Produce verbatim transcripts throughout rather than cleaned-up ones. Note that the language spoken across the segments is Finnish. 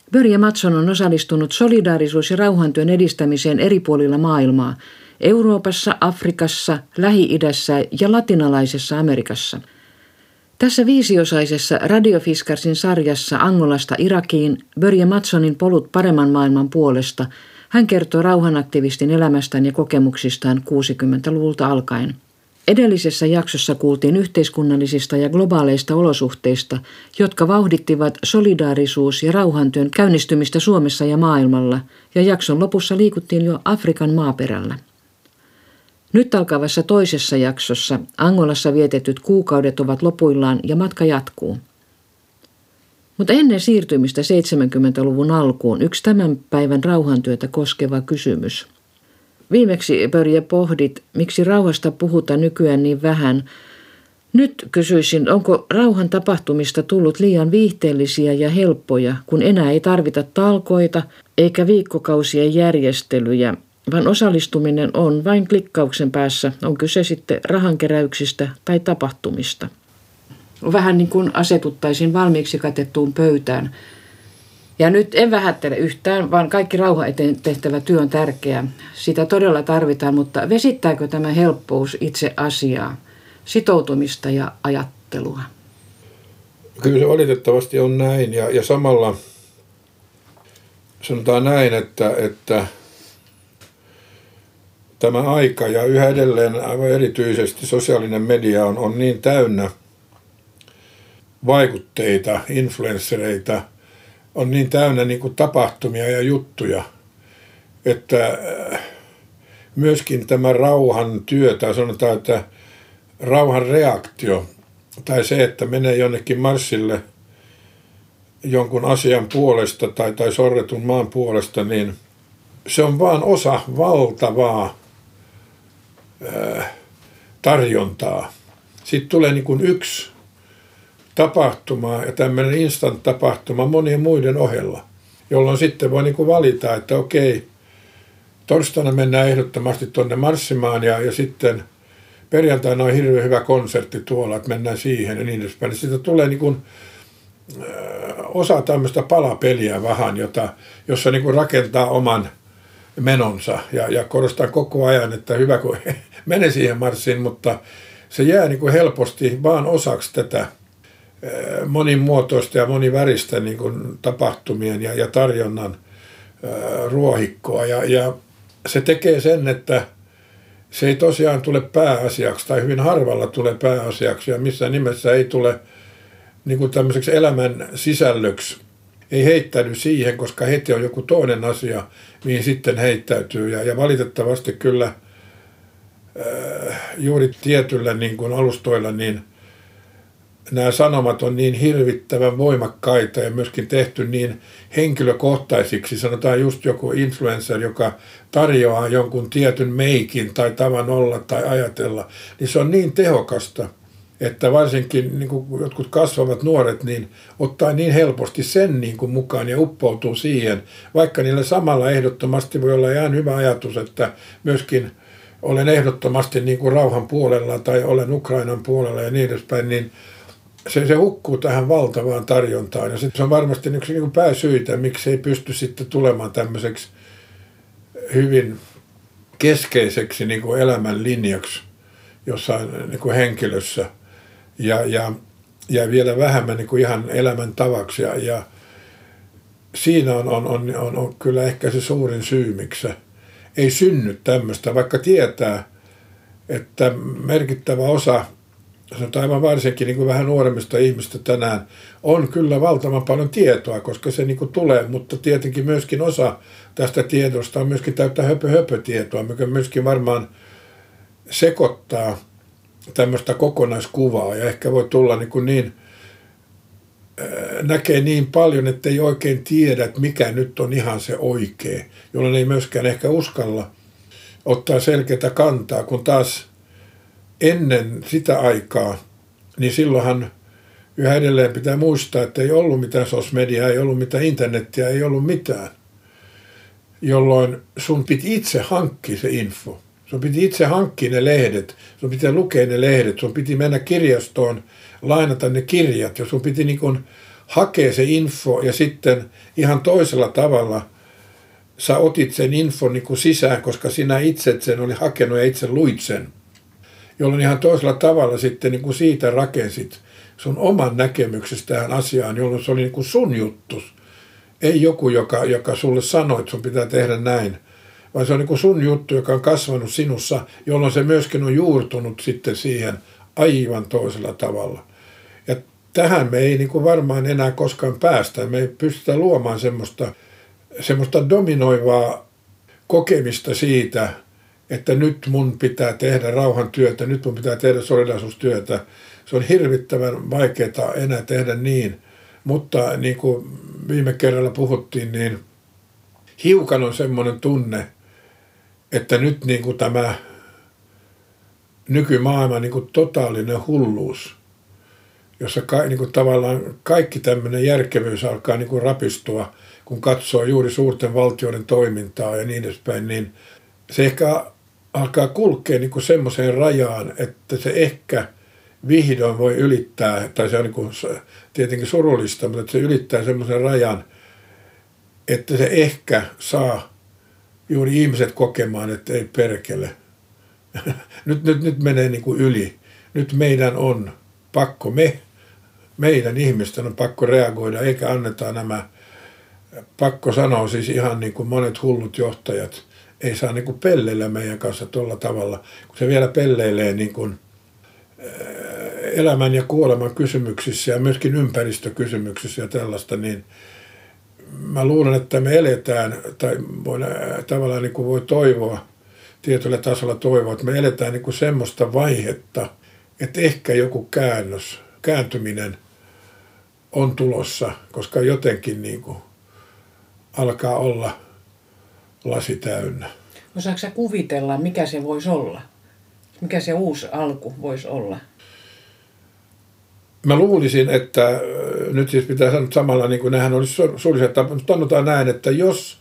Börje Mattsson on osallistunut solidaarisuus- ja rauhantyön edistämiseen eri puolilla maailmaa, Euroopassa, Afrikassa, Lähi-idässä ja latinalaisessa Amerikassa. Tässä viisiosaisessa Radio Fiskarsin sarjassa Angolasta Irakiin Börje Mattssonin polut paremman maailman puolesta hän kertoo rauhanaktivistin elämästään ja kokemuksistaan kuusikymmentäluvulta alkaen. Edellisessä jaksossa kuultiin yhteiskunnallisista ja globaaleista olosuhteista, jotka vauhdittivat solidaarisuus- ja rauhantyön käynnistymistä Suomessa ja maailmalla, ja jakson lopussa liikuttiin jo Afrikan maaperällä. Nyt alkavassa toisessa jaksossa Angolassa vietetyt kuukaudet ovat lopuillaan ja matka jatkuu. Mutta ennen siirtymistä seitsemänkymmentäluvun alkuun yksi tämän päivän rauhantyötä koskeva kysymys. Viimeksi, Börje, pohdit, miksi rauhasta puhutaan nykyään niin vähän. Nyt kysyisin, onko rauhan tapahtumista tullut liian viihteellisiä ja helppoja, kun enää ei tarvita talkoita eikä viikkokausien järjestelyjä, vaan osallistuminen on vain klikkauksen päässä, on kyse sitten rahankeräyksistä tai tapahtumista. Vähän niin kuin asetuttaisiin valmiiksi katettuun pöytään. Ja nyt en vähättele yhtään, vaan kaikki rauha eteen tehtävä työ on tärkeää. Sitä todella tarvitaan, mutta vesittääkö tämä helppous itse asiaa, sitoutumista ja ajattelua? Kyllä se valitettavasti on näin, ja, ja samalla sanotaan näin, että, että tämä aika ja yhä edelleen aivan erityisesti sosiaalinen media on, on niin täynnä vaikutteita, influenssereita, on niin täynnä niin kuin tapahtumia ja juttuja, että myöskin tämä rauhan työ, tai sanotaan, että rauhan reaktio, tai se, että menee jonnekin marssille jonkun asian puolesta tai, tai sorretun maan puolesta, niin se on vaan osa valtavaa ää, tarjontaa. Sitten tulee niin kuin yksi tapahtuma ja tämmöinen instant-tapahtuma monien muiden ohella, jolloin sitten voi niin kuin valita, että okei, torstaina mennään ehdottomasti tuonne marssimaan ja, ja sitten perjantaina on hirveän hyvä konsertti tuolla, että mennään siihen ja niin edespäin. Siitä tulee niin kuin, äh, osa tämmöistä palapeliä vähän, jota, jossa niin kuin rakentaa oman menonsa ja, ja korostan koko ajan, että hyvä kun menee siihen marssiin, mutta se jää niin kuin helposti vaan osaksi tätä monimuotoista ja moniväristä niin kuin tapahtumien ja, ja tarjonnan ää, ruohikkoa. Ja, ja se tekee sen, että se ei tosiaan tule pääasiaksi tai hyvin harvalla tulee pääasiaksi ja missään nimessä ei tule niin kuin tämmöiseksi elämän sisällöksi. Ei heittäydy siihen, koska heti on joku toinen asia, mihin sitten heittäytyy. Ja, ja valitettavasti kyllä ää, juuri tietyllä niin kuin alustoilla niin nämä sanomat on niin hirvittävän voimakkaita ja myöskin tehty niin henkilökohtaisiksi. Sanotaan just joku influencer, joka tarjoaa jonkun tietyn meikin tai tavan olla tai ajatella, niin se on niin tehokasta, että varsinkin niin kuin jotkut kasvavat nuoret niin ottaa niin helposti sen niin kuin mukaan ja uppoutuu siihen, vaikka niillä samalla ehdottomasti voi olla ihan hyvä ajatus, että myöskin olen ehdottomasti niin kuin rauhan puolella tai olen Ukrainan puolella ja niin edespäin, niin Se, se hukkuu tähän valtavaan tarjontaan ja se on varmasti yksi niin kuin pääsyitä, miksi ei pysty sitten tulemaan tämmöiseksi hyvin keskeiseksi niin kuin elämän linjaksi jossain niin kuin henkilössä ja, ja, ja vielä vähemmän niin kuin ihan elämän tavaksi. Ja, ja siinä on, on, on, on, on kyllä ehkä se suurin syy, miksi se ei synny tämmöistä, vaikka tietää, että merkittävä osa, sanotaan aivan varsinkin niin kuin vähän nuoremmista ihmistä tänään, on kyllä valtavan paljon tietoa, koska se niin kuin tulee, mutta tietenkin myöskin osa tästä tiedosta on myöskin täyttä höpö-höpö-tietoa, mikä myöskin varmaan sekoittaa tämmöistä kokonaiskuvaa ja ehkä voi tulla niin, kuin niin näkee niin paljon, että ei oikein tiedä, että mikä nyt on ihan se oikea, jolloin ei myöskään ehkä uskalla ottaa selkeätä kantaa, kun taas ennen sitä aikaa, niin silloinhan yhä edelleen pitää muistaa, että ei ollut mitään sosmediaa, ei ollut mitään internettiä, ei ollut mitään, jolloin sun piti itse hankkia se info. Sun piti itse hankkia ne lehdet, sun piti lukea ne lehdet, sun piti mennä kirjastoon, lainata ne kirjat ja sun piti niin kuin hakee se info ja sitten ihan toisella tavalla sä otit sen infon niin kuin sisään, koska sinä itse sen oli hakenut ja itse luit sen. Jolloin ihan toisella tavalla sitten niin kuin siitä rakensit sun oman näkemyksesi tähän asiaan, jolloin se oli niin kuin sun juttus. Ei joku, joka, joka sulle sanoi, että sun pitää tehdä näin, vaan se on niin kuin sun juttu, joka on kasvanut sinussa, jolloin se myöskin on juurtunut sitten siihen aivan toisella tavalla. Ja tähän me ei niin kuin varmaan enää koskaan päästä. Me ei pystytä luomaan semmoista, semmoista dominoivaa kokemista siitä, että nyt mun pitää tehdä rauhantyötä, nyt mun pitää tehdä solidaarisuustyötä. Se on hirvittävän vaikeaa enää tehdä niin, mutta niin kuin viime kerralla puhuttiin, niin hiukan on semmoinen tunne, että nyt niin kuin tämä nykymaailman niin kuin totaalinen hulluus, jossa ka, niin kuin tavallaan kaikki tämmöinen järkevyys alkaa niin kuin rapistua, kun katsoo juuri suurten valtioiden toimintaa ja niin edespäin, niin se ehkä alkaa kulkea niin kuin semmoiseen rajaan, että se ehkä vihdoin voi ylittää, tai se on niin kuin tietenkin surullista, mutta että se ylittää semmoisen rajan, että se ehkä saa juuri ihmiset kokemaan, että ei perkele. nyt, nyt, nyt menee niin kuin yli. Nyt meidän on pakko, me, meidän ihmisten on pakko reagoida, eikä anneta nämä, pakko sanoa siis ihan niin kuin monet hullut johtajat, ei saa niin kuin pelleillä meidän kanssa tuolla tavalla, kun se vielä pelleilee niin kuin elämän ja kuoleman kysymyksissä ja myöskin ympäristökysymyksissä ja tällaista, niin mä luulen, että me eletään, tai voi, tavallaan niin kuin voi toivoa, tietyllä tasolla toivoa, että me eletään niin kuin semmoista vaihetta, että ehkä joku käännös, kääntyminen on tulossa, koska jotenkin niin kuin alkaa olla lasi täynnä. Osaatko sä kuvitella, mikä se voisi olla? Mikä se uusi alku voisi olla? Mä luulisin, että nyt siis pitää sanoa samalla, niin kuin nehän olisi suulliset tapat, mutta sanotaan näin, että jos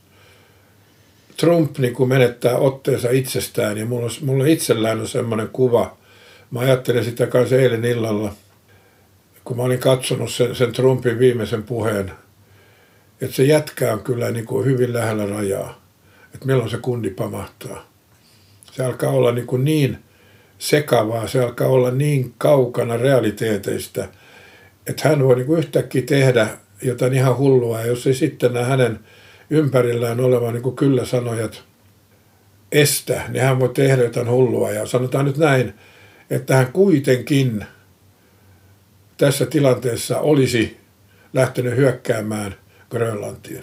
Trump niin kuin menettää otteensa itsestään, ja mulla, mulla itsellään on semmoinen kuva, mä ajattelin sitä kanssa eilen illalla, kun mä olin katsonut sen, sen Trumpin viimeisen puheen, että se jätkä on kyllä niin kuin hyvin lähellä rajaa, että milloin se kundi pamahtaa. Se alkaa olla niin, kuin niin sekavaa, se alkaa olla niin kaukana realiteeteista, että hän voi niin kuin yhtäkkiä tehdä jotain ihan hullua, ja jos ei sitten nämä hänen ympärillään olevan niin kuin kyllä sanojat estä, niin hän voi tehdä jotain hullua. Ja sanotaan nyt näin, että hän kuitenkin tässä tilanteessa olisi lähtenyt hyökkäämään Grönlantiin.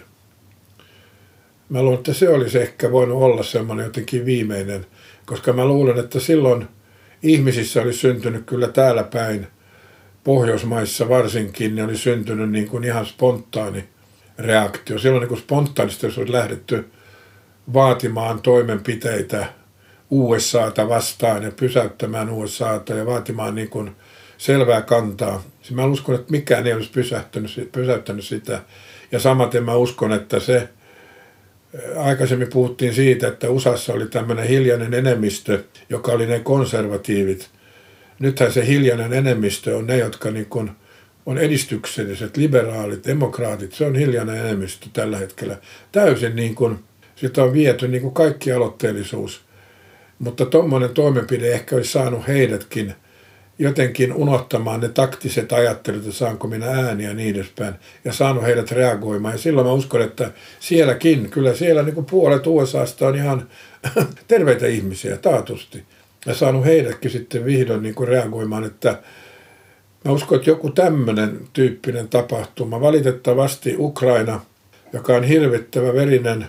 Mä luulen, että se olisi ehkä voinut olla semmoinen jotenkin viimeinen, koska mä luulen, että silloin ihmisissä oli syntynyt kyllä täällä päin, Pohjoismaissa varsinkin, niin oli syntynyt niin kuin ihan spontaani reaktio. Silloin niin kuin spontaanisti olisi lähdetty vaatimaan toimenpiteitä U S A:ta vastaan ja pysäyttämään U S A:ta ja vaatimaan niin kuin selvää kantaa. Mä uskon, että mikään ei olisi pysäyttänyt, pysäyttänyt sitä. Ja samaten mä uskon, että se, aikaisemmin puhuttiin siitä, että U S A:ssa oli tämmöinen hiljainen enemmistö, joka oli ne konservatiivit. Nythän se hiljainen enemmistö on ne, jotka niin kuin on edistykselliset, liberaalit, demokraatit. Se on hiljainen enemmistö tällä hetkellä. Täysin niin kuin, sitä on viety niin kuin kaikki aloitteellisuus. Mutta tuommoinen toimenpide ehkä olisi saanut heidätkin jotenkin unohtamaan ne taktiset ajattelut, että saanko minä ääniä ja niin edespäin, ja saanut heidät reagoimaan. Ja silloin mä uskon, että sielläkin, kyllä siellä niin kuin puolet U S A:sta on ihan terveitä ihmisiä, taatusti. Ja saanut heidätkin sitten vihdoin niin kuin reagoimaan, että mä uskon, että joku tämmöinen tyyppinen tapahtuma. Valitettavasti Ukraina, joka on hirvittävä verinen,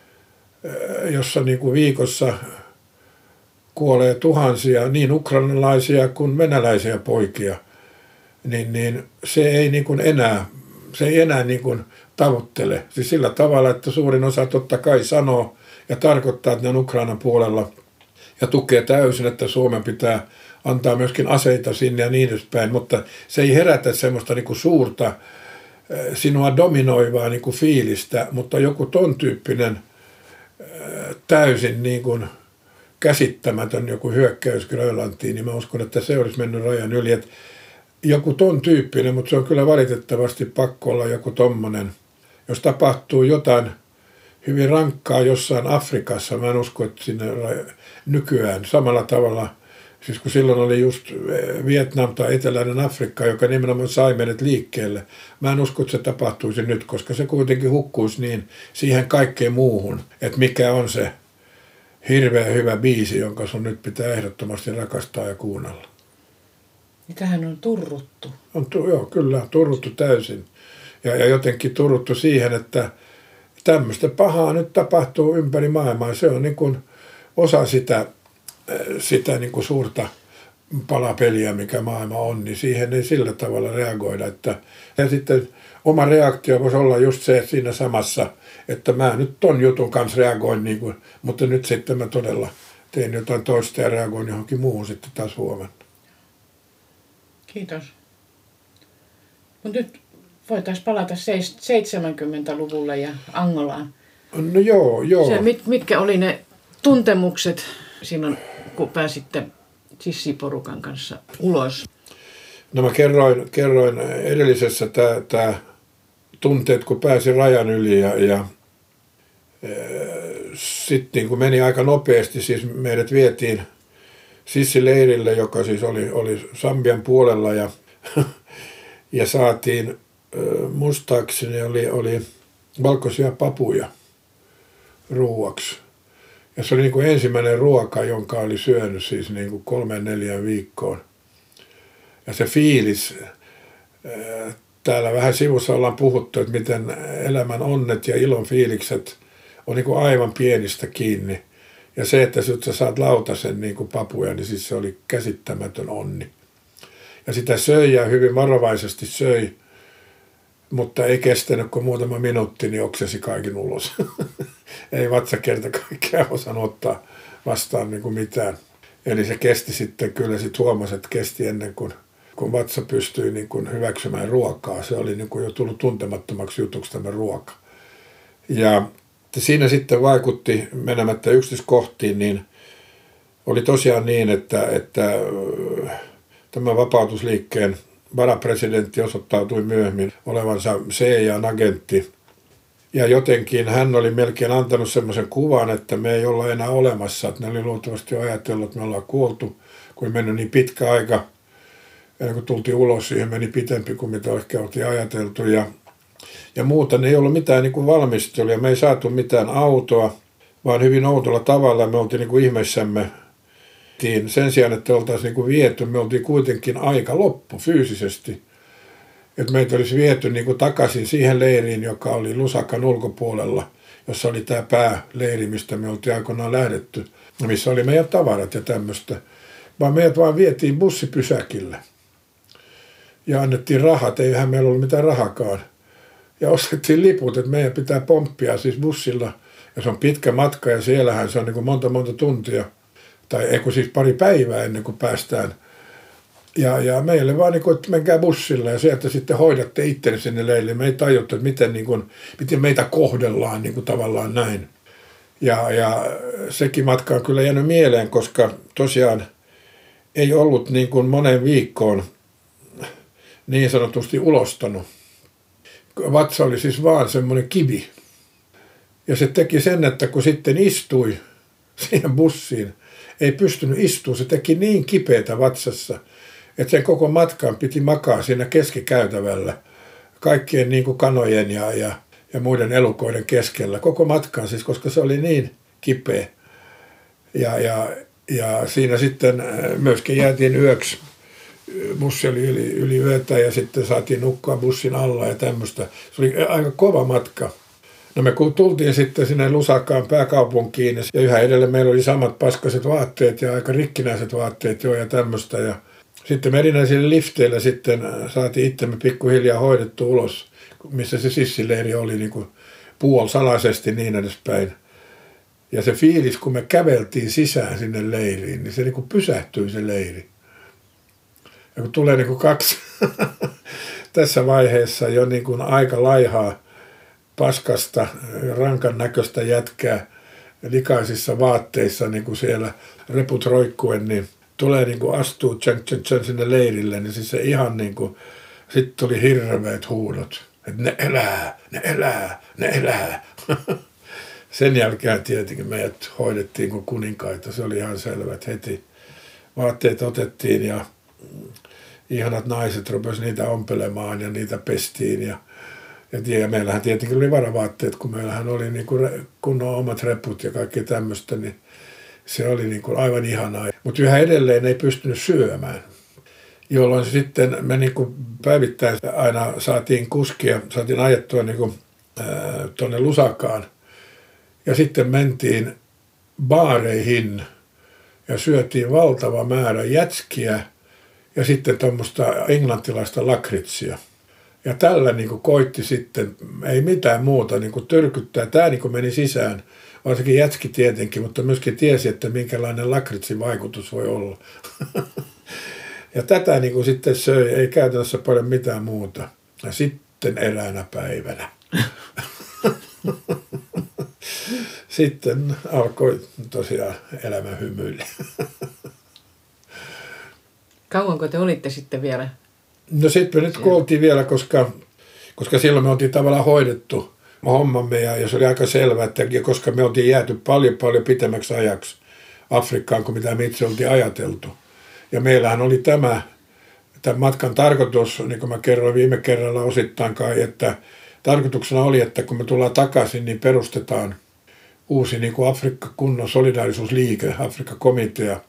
jossa niin kuin viikossa kuolee tuhansia niin ukrainalaisia kuin venäläisiä poikia, niin, niin se ei niin kuin enää, se ei enää niin kuin tavoittele. Siis sillä tavalla, että suurin osa totta kai sanoo ja tarkoittaa, että ne on Ukrainan puolella ja tukee täysin, että Suomen pitää antaa myöskin aseita sinne ja niin edespäin, mutta se ei herätä semmoista niin kuin suurta sinua dominoivaa niin kuin fiilistä, mutta joku ton tyyppinen täysin niin kuin käsittämätön joku hyökkäys Grönlantiin, niin mä uskon, että se olisi mennyt rajan yli. Et joku ton tyyppinen, mutta se on kyllä valitettavasti pakko olla joku tommonen. Jos tapahtuu jotain hyvin rankkaa jossain Afrikassa, mä en usko, että sinne nykyään samalla tavalla, siis kun silloin oli just Vietnam tai Eteläinen Afrikka, joka nimenomaan sai meidät liikkeelle. Mä en usko, että se tapahtuisi nyt, koska se kuitenkin hukkuisi niin siihen kaikkeen muuhun, että mikä on se hirveän hyvä biisi, jonka sun nyt pitää ehdottomasti rakastaa ja kuunnella. Tähän on turruttu. On, joo, kyllä, turruttu täysin. Ja, ja jotenkin turruttu siihen, että tämmöistä pahaa nyt tapahtuu ympäri maailmaa. Se on niin kuin osa sitä, sitä niin kuin suurta palapeliä, mikä maailma on, niin siihen ei sillä tavalla reagoida. Että, ja sitten oma reaktio voisi olla just se siinä samassa, että mä nyt ton jutun kanssa reagoin, niin kuin, mutta nyt sitten mä todella tein jotain toista ja reagoin johonkin muuhun sitten taas huomenna. Kiitos. Mutta nyt voitaisiin palata seitsemänkymmentäluvulle ja Angolaan. No joo, joo. Se, mit, mitkä oli ne tuntemukset silloin, kun pääsitte sissiporukan kanssa ulos? No mä kerroin, kerroin edellisessä tämä tunteet, kun pääsin rajan yli ja, ja e, sitten niin kun meni aika nopeasti, siis meidät vietiin sissileirille, joka siis oli, oli Sambian puolella ja, ja saatiin muistaakseni oli, oli valkoisia papuja ruuaksi. Ja se oli niin kuin ensimmäinen ruoka, jonka oli syönyt siis niin kuin kolmeen neljään viikkoon. Ja se fiilis, täällä vähän sivussa ollaan puhuttu, että miten elämän onnet ja ilon fiilikset on niin kuin aivan pienistä kiinni. Ja se, että sä saat lautasen niin kuin papuja, niin siis se oli käsittämätön onni. Ja sitä söi ja hyvin varovaisesti söi, mutta ei kestänyt kuin muutama minuutti, niin oksesi kaiken ulos. Ei vatsa kerta kaikkea osannut ottaa vastaan niin kuin mitään. Eli se kesti sitten, kyllä sitten huomasi, että kesti ennen kuin kun vatsa pystyi niin kuin hyväksymään ruokaa. Se oli niin kuin jo tullut tuntemattomaksi jutuksi tämä ruoka. Ja siinä sitten vaikutti, menemättä yksityiskohtiin, niin oli tosiaan niin, että, että tämä vapautusliikkeen varapresidentti osoittautui myöhemmin olevansa C I A-agentti. Ja jotenkin hän oli melkein antanut semmoisen kuvan, että me ei olla enää olemassa. Että ne oli luultavasti jo ajatellut, että me ollaan kuoltu, kun meni niin pitkä aika. Ja kun tultiin ulos, siihen meni pitempi kuin mitä ehkä oltiin ajateltu. Ja, ja muuta, ne ei ollut mitään niin kuin valmistelua. Me ei saatu mitään autoa, vaan hyvin outolla tavalla me oltiin niin kuin ihmeissämme. Sen sijaan, että oltaisiin niin kuin viety, me oltiin kuitenkin aika loppu fyysisesti. Että meitä olisi viety niin kuin takaisin siihen leiriin, joka oli Lusakan ulkopuolella, jossa oli tämä pääleiri, mistä me oltiin aikoinaan lähdetty, missä oli meidän tavarat ja tämmöistä. Vaan meidät vaan vietiin bussipysäkille. Ja annettiin rahat, eihän meillä ollut mitään rahakaan. Ja ostettiin liput, että meidän pitää pomppia siis bussilla. Ja se on pitkä matka ja siellähän se on niin kuin monta monta tuntia. Tai eikö siis pari päivää ennen kuin päästään. Ja, ja meille vaan niin kuin, että menkää bussilla ja sieltä sitten hoidatte itteni sinne leirille. Me ei tajuttu, että miten, niin kuin, miten meitä kohdellaan niin kuin tavallaan näin. Ja, ja sekin matka on kyllä jäänyt mieleen, koska tosiaan ei ollut niin kuin monen viikkoon niin sanotusti ulostanut. Vatsa oli siis vaan semmoinen kivi. Ja se teki sen, että kun sitten istui siihen bussiin, ei pystynyt istumaan. Se teki niin kipeätä vatsassa, että sen koko matkan piti makaa siinä keskikäytävällä kaikkien niin kuin kanojen ja, ja, ja muiden elukoiden keskellä. Koko matkan siis, koska se oli niin kipeä. Ja, ja, ja siinä sitten myöskin jäätiin yöksi. Bussi oli yli, yli yötä ja sitten saatiin nukkua bussin alla ja tämmöistä. Se oli aika kova matka. No me kun tultiin sitten sinne Lusakaan pääkaupunkiin ja yhä edelleen meillä oli samat paskaset vaatteet ja aika rikkinäiset vaatteet jo ja tämmöistä. Ja sitten me erinäisillä lifteillä sitten saatiin itsemme pikkuhiljaa hoidettu ulos, missä se sissileiri oli niin kuin puolsalaisesti niin edespäin. Ja se fiilis, kun me käveltiin sisään sinne leiriin, niin se niin kuin pysähtyi se leiri. Ja kun tulee niin kuin kaksi tässä vaiheessa jo niin kuin aika laihaa, paskasta, rankan näköistä jätkää likaisissa vaatteissa, niin kuin siellä reput roikkuen, niin tulee niin kuin astuu tjan, tjan, tjan sinne leirille, niin siis se ihan niin kuin, sitten tuli hirveät huudot, että ne elää, ne elää, ne elää. Sen jälkeen tietenkin meidät hoidettiin kuin kuninkaita, se oli ihan selvä, että heti vaatteet otettiin ja ihanat naiset rupesivat niitä ompelemaan ja niitä pestiin ja Ja, ja meillähän tietenkin oli varavaatteet, kun meillähän oli niin kuin kunnon omat reput ja kaikki tämmöistä, niin se oli niin kuin aivan ihanaa. Mutta yhä edelleen ei pystynyt syömään, jolloin sitten me niin kuin päivittäin aina saatiin kuskia, saatiin ajettua niin kuin, ää, tuonne Lusakaan. Ja sitten mentiin baareihin ja syötiin valtava määrä jätskiä ja sitten tuommoista englantilaista lakritsia. Ja tällä niin kuin koitti sitten, ei mitään muuta, niin kuin tyrkyttää. Tämä niin kuin meni sisään, varsinkin jätski tietenkin, mutta myöskin tiesi, että minkälainen lakritsin vaikutus voi olla. Ja tätä niin kuin sitten söi, ei käytännössä paljon mitään muuta. Ja sitten eräänä päivänä. Sitten alkoi tosiaan elämä hymyille. Kauanko te olitte sitten vielä? No sitten me nyt kuoltiin vielä, koska, koska silloin me oltiin tavallaan hoidettu hommamme ja, ja se oli aika selvää, että koska me oltiin jääty paljon paljon pitemmäksi ajaksi Afrikkaan kuin mitä me itse oltiin ajateltu. Ja meillähän oli tämä, tämän matkan tarkoitus, niin kuin mä kerroin viime kerralla osittain kai, että tarkoituksena oli, että kun me tullaan takaisin, niin perustetaan uusi niin kuin Afrikka-kunnon solidaarisuusliike, Afrikka-komitea,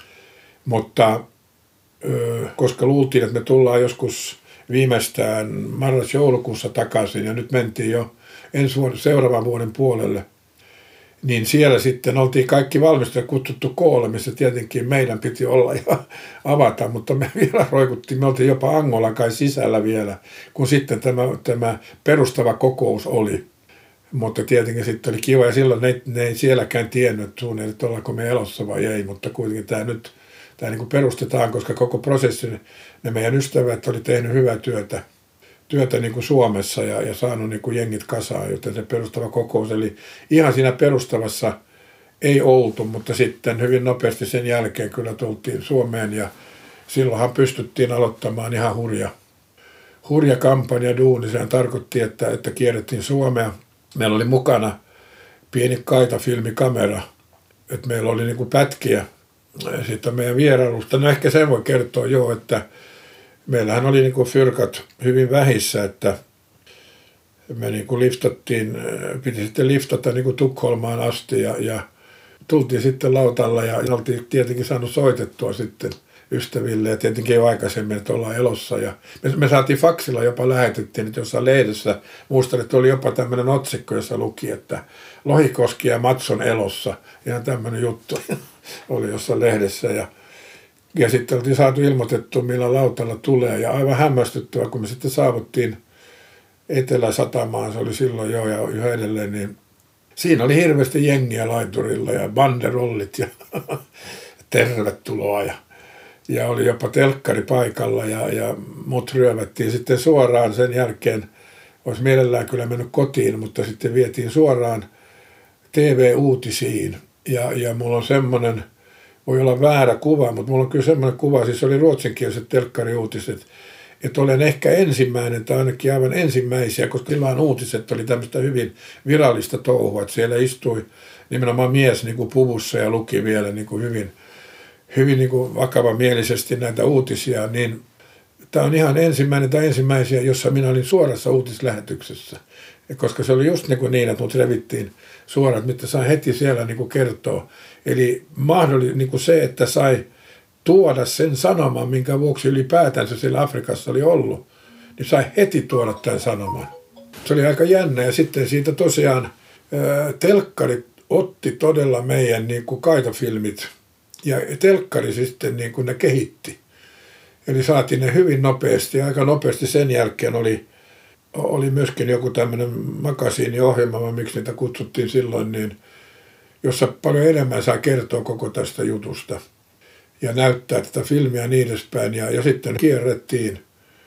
mutta koska luultiin, että me tullaan joskus viimeistään marras-joulukuussa takaisin ja nyt mentiin jo ensi vuoden, seuraavan vuoden puolelle, niin siellä sitten oltiin kaikki valmistuja kutsuttu koolle, missä tietenkin meidän piti olla ja avata, mutta me vielä roikuttiin, me oltiin jopa Angolan kai sisällä vielä, kun sitten tämä, tämä perustava kokous oli. Mutta tietenkin sitten oli kiva ja silloin ne, ne ei sielläkään tiennyt suunnilleen, että ollaanko me elossa vai ei, mutta kuitenkin tämä nyt Tämä niin kuin perustetaan, koska koko prosessi, ne meidän ystävät oli tehnyt hyvää työtä, työtä niin kuin Suomessa ja, ja saanut niin kuin jengit kasaan, joten se perustava kokous. Eli ihan siinä perustavassa ei oltu, mutta sitten hyvin nopeasti sen jälkeen kyllä tultiin Suomeen ja silloinhan pystyttiin aloittamaan ihan hurja, hurja kampanja duuni. Sehän tarkoitti, että, että kierrettiin Suomea. Meillä oli mukana pieni kaitafilmikamera, että meillä oli niin kuin pätkiä sitten meidän vierailusta. No ehkä sen voi kertoa jo, että meillähän oli niin kuin fyrkat hyvin vähissä, että me niin kuin liftattiin, piti sitten liftata niin kuin Tukholmaan asti ja, ja tultiin sitten lautalla ja oltiin tietenkin saanut soitettua sitten ystäville ja tietenkin jo aikaisemmin, että ollaan elossa. Ja me, me saatiin faksilla jopa lähetettiin, että jossain lehdessä, muistan, että oli jopa tämmöinen otsikko, jossa luki, että Lohikoski ja Matson elossa. Ihan tämmöinen juttu oli jossain lehdessä. Ja, ja sitten oltiin saatu ilmoitettua, millä lautalla tulee. Ja aivan hämmästyttävää, kun me sitten saavuttiin Etelä-Satamaan, se oli silloin jo ja yhä edelleen, niin siinä oli hirveästi jengiä laiturilla ja banderollit ja tervetuloa ja Ja oli jopa telkkari paikalla ja, ja mut ryövättiin sitten suoraan sen jälkeen. Olisi mielellään kyllä mennyt kotiin, mutta sitten vietiin suoraan T V-uutisiin. Ja, ja mulla on semmoinen, voi olla väärä kuva, mutta mulla on kyllä semmoinen kuva, siis oli ruotsinkieliset telkkariuutiset, että olen ehkä ensimmäinen tai ainakin aivan ensimmäisiä, koska silloin uutiset oli tämmöistä hyvin virallista touhua, että siellä istui nimenomaan mies niin kuin puvussa ja luki vielä niin kuin hyvin hyvin niin kuin vakavamielisesti näitä uutisia, niin tämä on ihan ensimmäinen tai ensimmäisiä, jossa minä olin suorassa uutislähetyksessä. Ja koska se oli just niin, kuin niin että mut revittiin suoraan, mitä sai heti siellä niin kuin kertoa. Eli mahdollisesti niin kuin se, että sai tuoda sen sanoman, minkä vuoksi ylipäätänsä siellä Afrikassa oli ollut, niin sai heti tuoda tämän sanoman. Se oli aika jännä ja sitten siitä tosiaan ää, telkkarit otti todella meidän niin kuin kaitafilmit. Ja telkkari sitten niin kuin ne kehitti. Eli saatiin ne hyvin nopeasti. Aika nopeasti sen jälkeen oli, oli myöskin joku tämmöinen makasiiniohjelma, miksi niitä kutsuttiin silloin, niin, jossa paljon enemmän saa kertoa koko tästä jutusta. Ja näyttää tätä filmiä ja niin edespäin. Ja, ja sitten kierrettiin.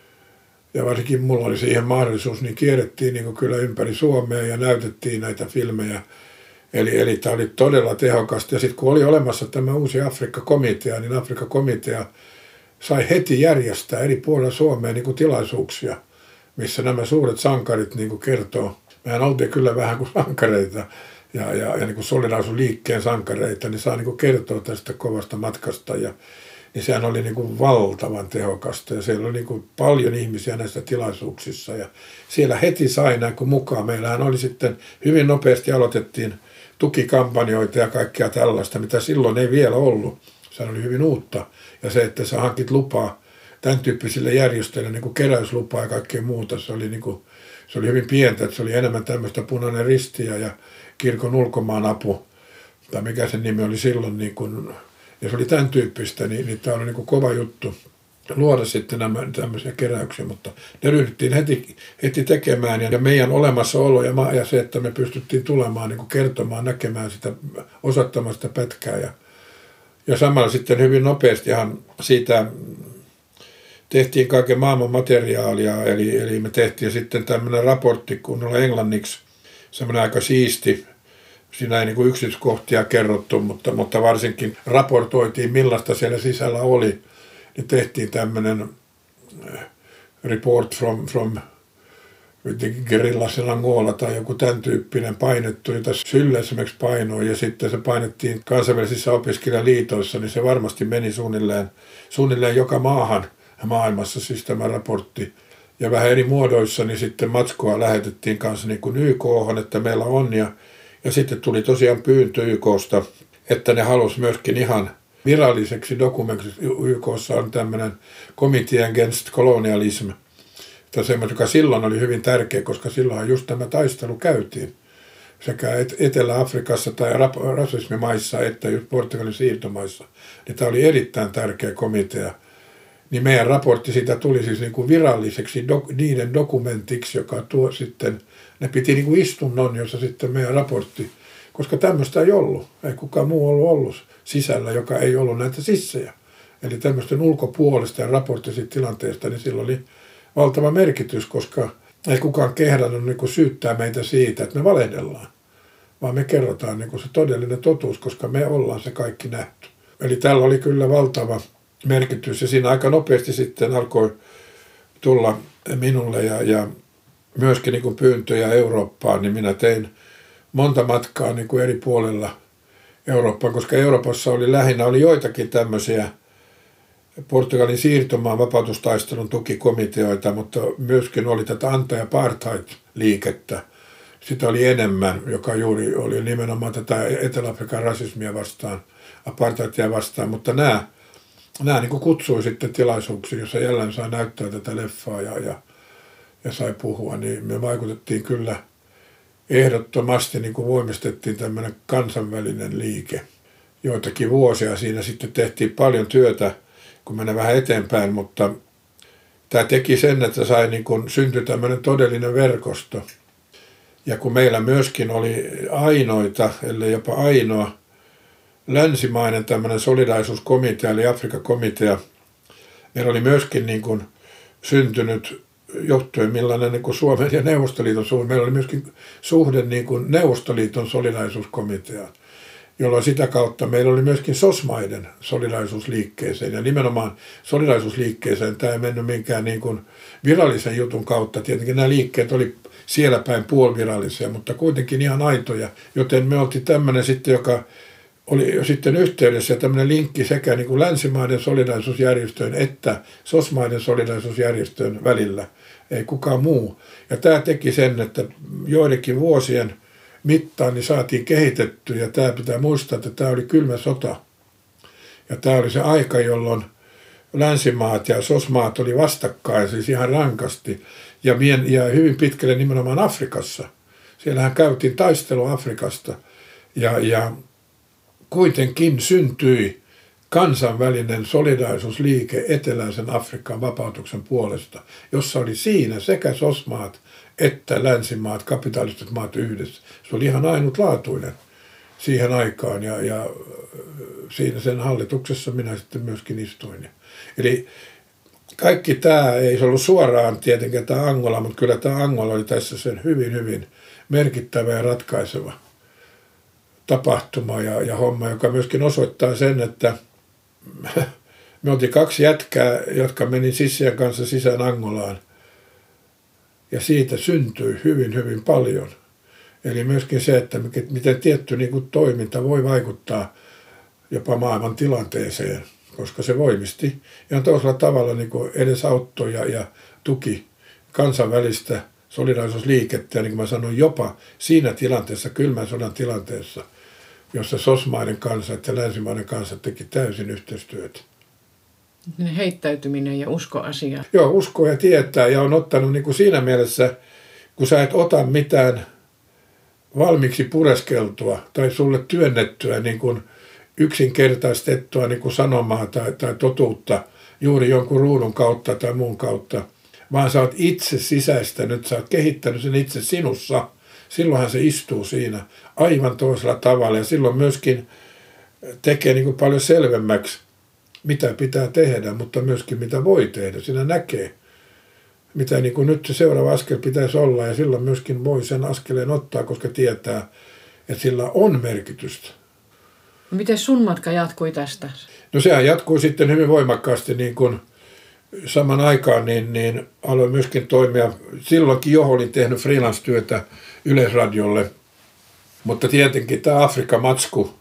Ja varsinkin mulla oli siihen mahdollisuus, niin kierrettiin niin kuin kyllä ympäri Suomea ja näytettiin näitä filmejä. Eli, eli tämä oli todella tehokasta. Ja sitten kun oli olemassa tämä uusi Afrikka-komitea, niin Afrikka-komitea sai heti järjestää eri puolilla Suomea niin kuin tilaisuuksia, missä nämä suuret sankarit niin kuin kertoo. Mehän oltiin kyllä vähän kuin sankareita ja, ja, ja niin kuin solidaarisuusliikkeen sankareita, niin saa niin kuin kertoa tästä kovasta matkasta. Ja, niin sehän oli niin kuin valtavan tehokasta ja siellä oli niin kuin paljon ihmisiä näissä tilaisuuksissa. Ja siellä heti sai näin kuin mukaan. Meillähän oli sitten hyvin nopeasti aloitettiin tukikampanjoita ja kaikkea tällaista, mitä silloin ei vielä ollut. Se oli hyvin uutta. Ja se, että sä hankit lupaa tämän tyyppisille järjestöille, niin kuin keräyslupaa ja kaikkea muuta, se oli, niin kuin, se oli hyvin pientä. Että se oli enemmän tämmöistä Punainen Ristiä ja kirkon ulkomaanapu, tai mikä sen nimi oli silloin, niin kuin, ja se oli tämän tyyppistä, niin, niin tämä oli niin kuin kova juttu luoda sitten nämä tämmöisiä keräyksiä, mutta ne ryhdyttiin heti, heti tekemään ja meidän olemassaolo ja, ja se, että me pystyttiin tulemaan niin kuin kertomaan, näkemään sitä, osoittamaan sitä pätkää ja, ja samalla sitten hyvin nopeastihan siitä tehtiin kaiken maailman materiaalia, eli, eli me tehtiin sitten tämmöinen raportti kunnolla englanniksi, semmoinen aika siisti. Siinä ei niin kuin yksityiskohtia kerrottu, mutta, mutta varsinkin raportoitiin, millaista siellä sisällä oli. Niin tehtiin tämmöinen report from, from Guerillas in Angola tai joku tämän tyyppinen painettu, jota Sylle esimerkiksi painoi ja sitten se painettiin kansainvälisissä opiskelijaliitoissa, niin se varmasti meni suunnilleen, suunnilleen joka maahan maailmassa siis tämä raportti. Ja vähän eri muodoissa, niin sitten matskua lähetettiin kanssa niin kuin Y K:hon, että meillä on ja Ja sitten tuli tosiaan pyyntö Y K:sta, että ne halusi myöskin ihan viralliseksi dokumentiksi. Y K:ssa on tämmöinen Committee Against Colonialism, joka silloin oli hyvin tärkeä, koska silloin just tämä taistelu käytiin sekä Etelä-Afrikassa tai rasismimaissa että just Portugalin siirtomaissa. Niin tämä oli erittäin tärkeä komitea. Niin meidän raportti siitä tuli siis niin kuin viralliseksi dok- niiden dokumentiksi, joka tuo sitten, ne piti niin kuin istunnon, jossa sitten meidän raportti, koska tämmöistä ei ollut, ei kukaan muu ollut ollut sisällä, joka ei ollut näitä sissejä. Eli tämmöisten ulkopuolista ja raportti siitä tilanteesta, niin sillä oli valtava merkitys, koska ei kukaan kehdannut niin kuin syyttää meitä siitä, että me valehdellaan, vaan me kerrotaan niin kuin se todellinen totuus, koska me ollaan se kaikki nähty. Eli tällä oli kyllä valtava merkitys ja siinä aika nopeasti sitten alkoi tulla minulle ja, ja myöskin niin kuin pyyntöjä Eurooppaan, niin minä tein monta matkaa niin kuin eri puolilla Eurooppaan, koska Euroopassa oli lähinnä oli joitakin tämmöisiä Portugalin siirtomaan vapautustaistelun tukikomiteoita, mutta myöskin oli tätä anti- ja apartheid-liikettä. Sitä oli enemmän, joka juuri oli nimenomaan tätä Etelä-Afrikan rasismia vastaan, apartheidia vastaan, mutta nämä Nämä niin kuin kutsui sitten tilaisuuksiin, jossa jälleen sai näyttää tätä leffaa ja, ja, ja sai puhua, niin me vaikutettiin kyllä ehdottomasti, niin kuin voimistettiin tämmöinen kansainvälinen liike. Joitakin vuosia siinä sitten tehtiin paljon työtä, kun mennään vähän eteenpäin, mutta tämä teki sen, että sai niin kuin syntyi tämmöinen todellinen verkosto. Ja kun meillä myöskin oli ainoita, ellei jopa ainoa, länsimainen tämmöinen solidaarisuuskomitea, eli Afrikka-komitea. Meillä oli myöskin niin kuin syntynyt, johtuen millainen niin kuin Suomen ja Neuvostoliiton suhde, meillä oli myöskin suhde niin kuin Neuvostoliiton solidaarisuuskomiteaan, jolloin sitä kautta meillä oli myöskin sosmaiden solidaarisuusliikkeeseen. Ja nimenomaan solidaarisuusliikkeeseen tämä ei mennyt minkään niin kuin virallisen jutun kautta. Tietenkin nämä liikkeet oli siellä päin puolivirallisia, mutta kuitenkin ihan aitoja. Joten me oltiin tämmöinen sitten, joka oli sitten yhteydessä tämmöinen linkki sekä niin kuin länsimaiden solidaarisuusjärjestöön että sosmaiden solidaarisuusjärjestöön välillä, ei kukaan muu. Ja tämä teki sen, että joidenkin vuosien mittaan niin saatiin kehitetty, ja tämä pitää muistaa, että tämä oli kylmä sota. Ja tämä oli se aika, jolloin länsimaat ja sosmaat oli vastakkain, siis ihan rankasti, ja, mien, ja hyvin pitkälle nimenomaan Afrikassa. Siellähän käytiin taistelua Afrikasta, ja, ja kuitenkin syntyi kansainvälinen solidaarisuusliike eteläisen Afrikan vapautuksen puolesta, jossa oli siinä sekä sosmaat että länsimaat, kapitalistiset maat yhdessä. Se oli ihan ainutlaatuinen siihen aikaan ja, ja siinä sen hallituksessa minä sitten myöskin istuin. Eli kaikki tämä ei se ollut suoraan tietenkään tämä Angola, mutta kyllä tämä Angola oli tässä sen hyvin, hyvin merkittävä ja ratkaiseva tapahtuma ja, ja homma, joka myöskin osoittaa sen, että me oltiin kaksi jätkää, jotka meni sissien kanssa sisään Angolaan. Ja siitä syntyi hyvin, hyvin paljon. Eli myöskin se, että miten tietty niin kuin toiminta voi vaikuttaa jopa maailman tilanteeseen, koska se voimisti ihan toisella tavalla niin kuin edesauttoi ja, ja tuki kansainvälistä solidaarisuusliikettä. Ja niin kuin mä sanoin, jopa siinä tilanteessa, kylmän sodan tilanteessa, jossa sosmaiden kansat ja länsimaiden kansat teki täysin yhteistyötä. Heittäytyminen ja usko asiaan. Joo, usko ja tietää ja on ottanut niin kuin siinä mielessä, kun sä et ota mitään valmiiksi pureskeltua tai sulle työnnettyä niin kuin yksinkertaistettua niin kuin sanomaa tai, tai totuutta juuri jonkun ruudun kautta tai muun kautta, vaan sä oot itse sisäistänyt, sä oot kehittänyt sen itse sinussa. Silloinhan se istuu siinä aivan toisella tavalla ja silloin myöskin tekee niin kuin paljon selvemmäksi, mitä pitää tehdä, mutta myöskin mitä voi tehdä. Siinä näkee, mitä niin kuin nyt se seuraava askel pitäisi olla ja silloin myöskin voi sen askeleen ottaa, koska tietää, että sillä on merkitystä. Miten sun matka jatkui tästä? No sehän jatkui sitten hyvin voimakkaasti niin kuin saman aikaan, niin, niin aloin myöskin toimia. Silloinkin jo olin tehnyt freelance-työtä Yleisradiolle, mutta tietenkin tämä Afrikka-matsku,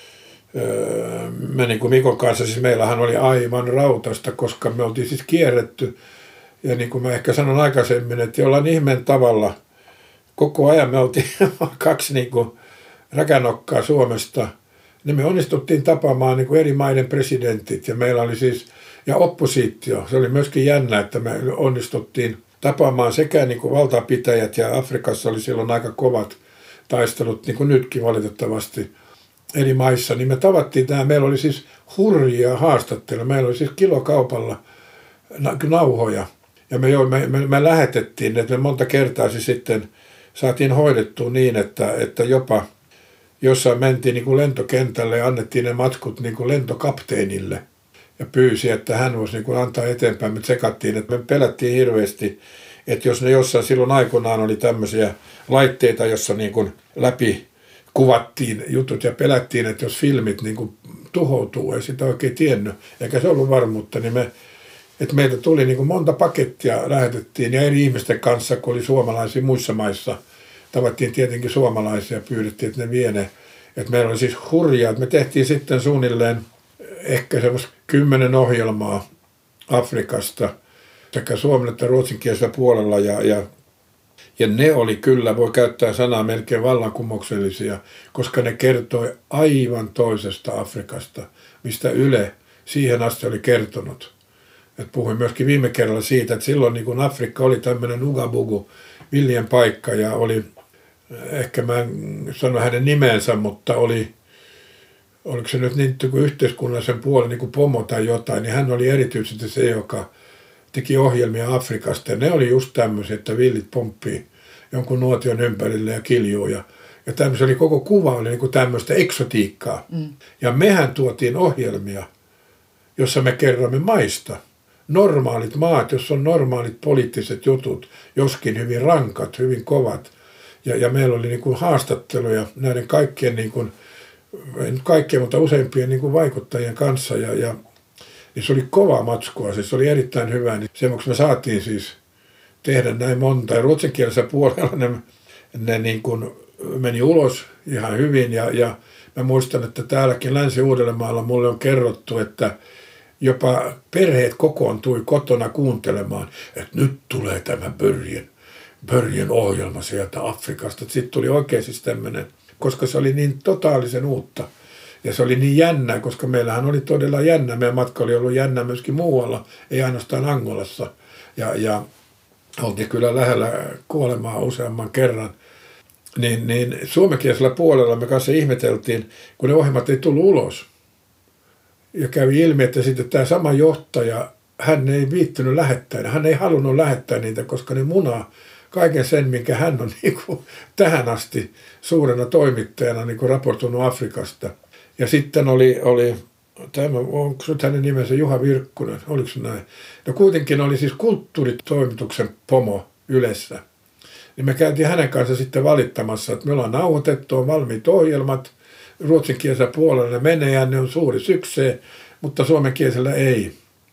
me niin kuin Mikon kanssa, siis meillähän oli aivan rautasta, koska me oltiin siis kierretty. Ja niin kuin mä ehkä sanon aikaisemmin, että jollain ihmeen tavalla koko ajan me oltiin kaksi niin kuin räkänokkaa Suomesta. Niin me onnistuttiin tapaamaan niin kuin eri maiden presidentit ja meillä oli siis, ja oppositio. Se oli myöskin jännä, että me onnistuttiin tapaamaan sekä niin kuin valtapitäjät ja Afrikassa oli silloin aika kovat taistelut, niin kuin nytkin valitettavasti eri maissa. Niin me tavattiin tämä, meillä oli siis hurjia haastatteluja, meillä oli siis kilokaupalla nauhoja. Ja me, jo, me, me, me lähetettiin, että me monta kertaa siis sitten saatiin hoidettua niin, että, että jopa jossain mentiin niin kuin lentokentälle ja annettiin ne matkut niin kuin lentokapteenille ja pyysi, että hän voisi niin kuin antaa eteenpäin. Me tsekattiin, että me pelättiin hirveästi, että jos ne jossain silloin aikoinaan oli tämmöisiä laitteita, jossa niin kuin läpi kuvattiin jutut ja pelättiin, että jos filmit niin kuin tuhoutuu, ei sitä oikein tiennyt, eikä se ollut varmuutta, niin me että meiltä tuli niin kuin monta pakettia lähetettiin ja eri ihmisten kanssa, kun oli suomalaisia muissa maissa. Tavattiin tietenkin suomalaisia ja pyydettiin, että ne vie ne. Että meillä oli siis hurjaa. Me tehtiin sitten suunnilleen ehkä semmoista kymmenen ohjelmaa Afrikasta sekä suomen että ruotsinkielisellä puolella. Ja, ja, ja ne oli kyllä, voi käyttää sanaa melkein vallankumouksellisia, koska ne kertoi aivan toisesta Afrikasta, mistä Yle siihen asti oli kertonut. Et puhuin myöskin viime kerralla siitä, että silloin niin kun Afrikka oli tämmöinen ugabugu, villien paikka ja oli, ehkä mä en sano hänen nimensä, mutta oli, oliko se nyt niin kuin yhteiskunnallisen puolen niin kuin pomo tai jotain, niin hän oli erityisesti se, joka teki ohjelmia Afrikasta. Ja ne oli just tämmöisiä, että villit pomppii jonkun nuotion ympärille ja kiljuu. Ja, ja tämmöisiä oli koko kuva, oli niin kuin tämmöistä eksotiikkaa. Mm. Ja mehän tuotiin ohjelmia, jossa me kerromme maista. Normaalit maat, jos on normaalit poliittiset jutut, joskin hyvin rankat, hyvin kovat. Ja, ja meillä oli niin kuin haastatteluja näiden kaikkien, niin kuin, ei nyt kaikkien, mutta useimpien niin kuin vaikuttajien kanssa. Ja, ja niin se oli kovaa matskua, siis se oli erittäin hyvä. Niin sen vuoksi me saatiin siis tehdä näin monta. Ja ruotsinkielisellä puolella ne, ne niin kuin meni ulos ihan hyvin. Ja, ja mä muistan, että täälläkin Länsi-Uudellamaalla mulle on kerrottu, että jopa perheet kokoontui kotona kuuntelemaan, että nyt tulee tämä Börjen, Börjen ohjelma sieltä Afrikasta. Sitten tuli oikein siis tämmöinen, koska se oli niin totaalisen uutta. Ja se oli niin jännää, koska meillähän oli todella jännä. Meidän matka oli ollut jännä myöskin muualla, ei ainoastaan Angolassa. Ja, ja oltiin kyllä lähellä kuolemaa useamman kerran. Niin, niin suomenkielisellä puolella me kanssa ihmeteltiin, kun ne ohjelmat ei tullut ulos. Ja kävi ilmi, että sitten tämä sama johtaja, hän ei viittynyt lähettää, hän ei halunnut lähettää niitä, koska ne munaa kaiken sen, minkä hän on niin kuin tähän asti suurena toimittajana niin kuin raportoinut Afrikasta. Ja sitten oli, oli tämä, onko nyt hänen nimensä Juha Virkkunen, oliko se näin? No kuitenkin oli siis kulttuuritoimituksen pomo Ylessä. Niin me käytiin hänen kanssa sitten valittamassa, että me ollaan nauhoitettu, on valmiit ohjelmat, ruotsinkielisellä puolella ne menee ja ne on suuri syksee, mutta suomenkielisellä ei.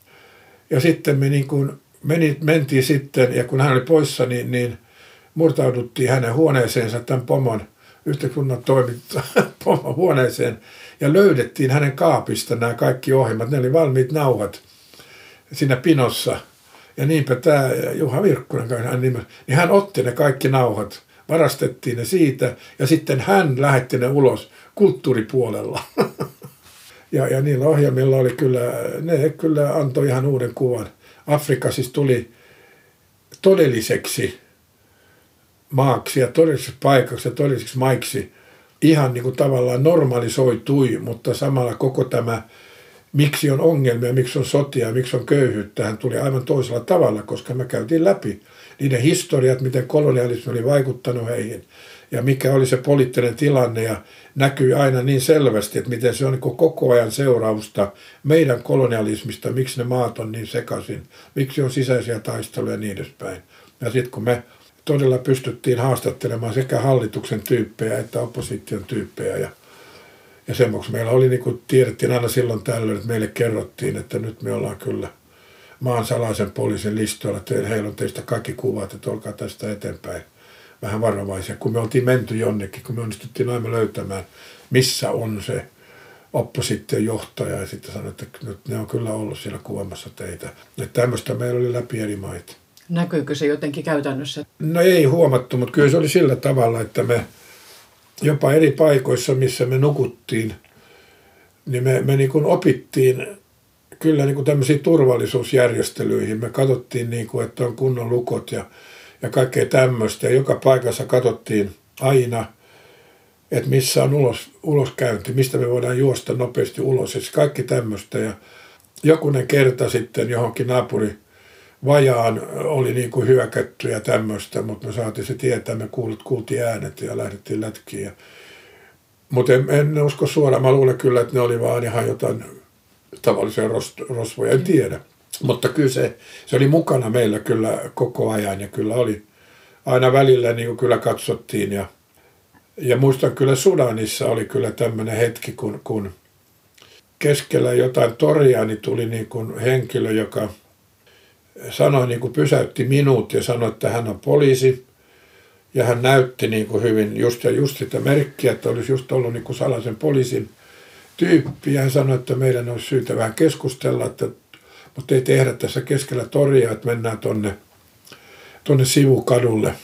Ja sitten me niin kuin meni, mentiin sitten, ja kun hän oli poissa, niin, niin murtauduttiin hänen huoneeseensa, tämän pomon, yhteiskunnan toiminta pomon huoneeseen, ja löydettiin hänen kaapista nämä kaikki ohjelmat. Ne oli valmiit nauhat siinä pinossa. Ja niinpä tämä Juha Virkkunen, niin hän otti ne kaikki nauhat, varastettiin ne siitä, ja sitten hän lähetti ne ulos kulttuuripuolella. Ja, ja niillä ohjelmilla oli kyllä, ne kyllä antoi ihan uuden kuvan. Afrikka siis tuli todelliseksi maaksi ja todelliseksi paikaksi ja todelliseksi maiksi ihan niin kuin tavallaan normalisoitui, mutta samalla koko tämä, miksi on ongelmia, miksi on sotia, miksi on köyhyyttä, hän tuli aivan toisella tavalla, koska me käytiin läpi niiden historiat, miten kolonialismi oli vaikuttanut heihin ja mikä oli se poliittinen tilanne ja näkyy aina niin selvästi, että miten se on niin koko ajan seurausta meidän kolonialismista, miksi ne maat on niin sekaisin, miksi on sisäisiä taisteluja ja niin edespäin. Ja sitten kun me todella pystyttiin haastattelemaan sekä hallituksen tyyppejä että opposition tyyppejä ja, ja semmoksi meillä oli, niin kuin tiedettiin aina silloin tällöin, että meille kerrottiin, että nyt me ollaan kyllä maan salaisen poliisin listoilla, että heillä on teistä kaikki kuvat, että olkaa tästä eteenpäin vähän varovaisia. Kun me oltiin menty jonnekin, kun me onnistuttiin aina löytämään, missä on se opposition johtaja, ja sitten sanoi, että nyt ne on kyllä ollut siellä kuvaamassa teitä. Että tämmöistä meillä oli läpi eri maita. Näkyykö se jotenkin käytännössä? No ei huomattu, mutta kyllä se oli sillä tavalla, että me jopa eri paikoissa, missä me nukuttiin, niin me, me niin kuin opittiin kyllä niin kuin tämmöisiin turvallisuusjärjestelyihin. Me katsottiin, niin kuin, että on kunnon lukot ja, ja kaikkea tämmöistä. Ja joka paikassa katsottiin aina, että missä on ulos, uloskäynti, mistä me voidaan juosta nopeasti ulos. Ja kaikki tämmöistä. Ja jokunen kerta sitten johonkin naapuri vajaan oli niin kuin hyökätty ja tämmöistä, mutta me saatiin se tietää, me kuultiin äänet ja lähdettiin lätkiin. Mutta en, en usko suoraan, mä luulen kyllä, että ne oli vaan ihan jotain tavallisia rosvoja, en tiedä. Mutta kyllä se, se oli mukana meillä kyllä koko ajan ja kyllä oli aina välillä niin kuin kyllä katsottiin. Ja, ja muistan kyllä Sudanissa oli kyllä tämmöinen hetki, kun, kun keskellä jotain toria niin tuli niin kuin henkilö, joka sanoi, niin kuin pysäytti minut ja sanoi, että hän on poliisi. Ja hän näytti niin kuin hyvin just, ja just sitä merkkiä, että olisi just ollut niin kuin salaisen poliisin tyyppi. Ja hän sanoi, että meidän olisi syytä vähän keskustella, että, mutta ei tehdä tässä keskellä toria, että mennään tonne, tonne sivukadulle.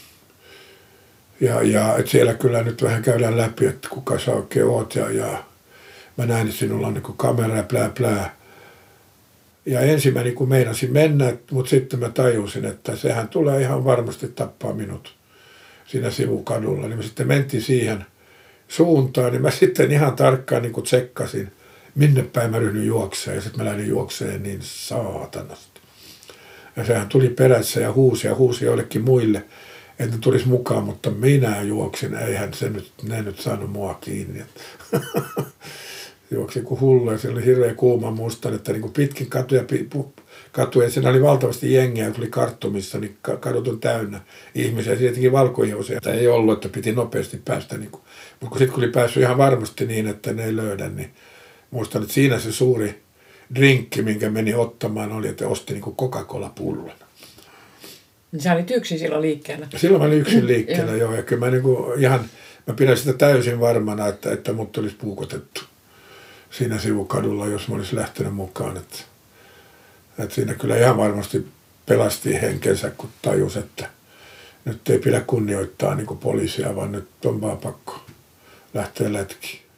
Ja, ja että siellä kyllä nyt vähän käydään läpi, että kuka sä oikein oot. Ja, ja mä näin, että sinulla on niin kuin kamera ja plää plää. Ja ensin mä niin kuin meinasin mennä, mutta sitten mä tajusin, että sehän tulee ihan varmasti tappaa minut siinä sivukadulla. Niin mä sitten mentiin siihen suuntaan, niin mä sitten ihan tarkkaan niin kuin tsekkasin, minne päin mä ryhdyin juokseen. Ja sitten mä lähdin juokseen niin saatanasti. Ja sehän tuli perässä ja huusi ja huusi joillekin muille, että ne tulisi mukaan, mutta minä juoksin. Eihän se nyt, ne nyt saanut mua kiinni. Juoksi kuin hullu ja siellä oli hirveä kuuma, muistan, että niin kuin pitkin katuja, katuja, siinä oli valtavasti jengiä, kun tuli Karttumissa, niin kadut on täynnä ihmisiä, tietenkin valkoihoisia. Ei ollut, että piti nopeasti päästä, niin kuin, mutta kun sitten kun oli päässyt ihan varmasti niin, että ne ei löydä, niin muistan, että siinä se suuri drinkki, minkä meni ottamaan, oli, että osti niin kuin Coca-Cola-pullon. Sä olit yksin silloin liikkeellä? Silloin mä olin yksin liikkeellä, joo, ja kyllä mä, niin kuin ihan, mä pidän sitä täysin varmana, että, että mut olisi puukotettu siinä sivukadulla, jos mä olisin lähtenyt mukaan. Että, että siinä kyllä ihan varmasti pelasti henkensä, kun tajus, että nyt ei pidä kunnioittaa niin kuin poliisia, vaan nyt on vaan pakko lähteä lätkiin.